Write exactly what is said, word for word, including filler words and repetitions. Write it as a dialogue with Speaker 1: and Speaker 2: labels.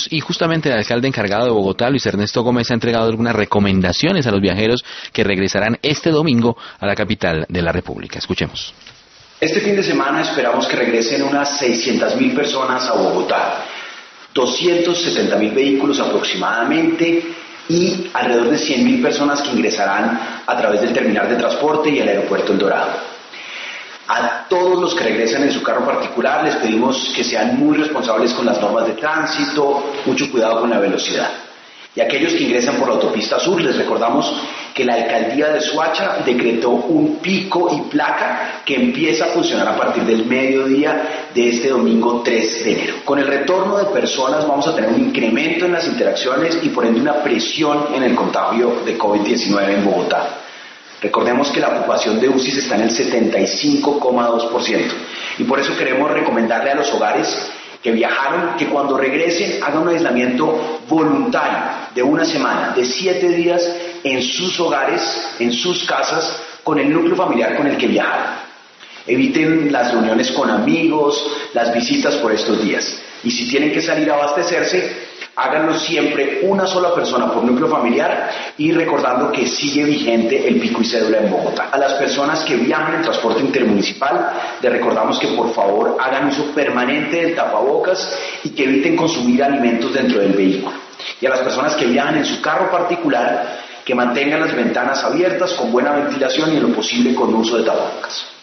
Speaker 1: y justamente el alcalde encargado de Bogotá, Luis Ernesto Gómez, ha entregado algunas recomendaciones a los viajeros que regresarán este domingo a la capital de la República. Escuchemos.
Speaker 2: Este fin de semana esperamos que regresen unas seiscientas mil personas a Bogotá, doscientos setenta mil vehículos aproximadamente y alrededor de cien mil personas que ingresarán a través del terminal de transporte y el aeropuerto El Dorado. A todos los que regresan en su carro particular les pedimos que sean muy responsables con las normas de tránsito, mucho cuidado con la velocidad. Y a aquellos que ingresan por la autopista sur les recordamos que la alcaldía de Soacha decretó un pico y placa que empieza a funcionar a partir del mediodía de este domingo tres de enero. Con el retorno de personas vamos a tener un incremento en las interacciones y por ende una presión en el contagio de COVID diecinueve en Bogotá. Recordemos que la ocupación de U C I está en el setenta y cinco coma dos por ciento y por eso queremos recomendarle a los hogares que viajaron que cuando regresen hagan un aislamiento voluntario de una semana, de siete días en sus hogares, en sus casas, con el núcleo familiar con el que viajaron. Eviten las reuniones con amigos, las visitas por estos días. Y si tienen que salir a abastecerse, háganlo siempre una sola persona por núcleo familiar y recordando que sigue vigente el pico y cédula en Bogotá. A las personas que viajan en transporte intermunicipal les recordamos que por favor hagan uso permanente del tapabocas y que eviten consumir alimentos dentro del vehículo. Y a las personas que viajan en su carro particular que mantengan las ventanas abiertas con buena ventilación y en lo posible con uso de tapabocas.